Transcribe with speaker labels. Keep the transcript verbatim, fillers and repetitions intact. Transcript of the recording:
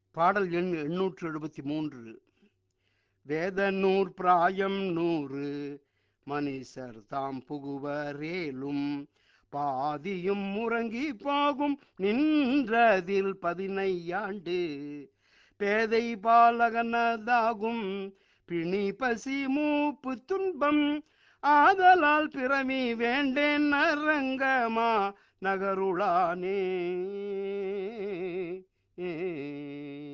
Speaker 1: பாடல் எண் எண்ணூற்று எழுபத்தி மூன்று. வேதநூற் பிராயம் நூறு மனிதர் தாம் புகுவரேலும் பாதியும் முறங்கி போகும் நின்றதில் பதினையாண்டு பேதை பாலகனதாகும் பிணி பசி மூப்பு துன்பம் ஆதலால் பிறவி வேண்டேன் அரங்கமா நகருளானே.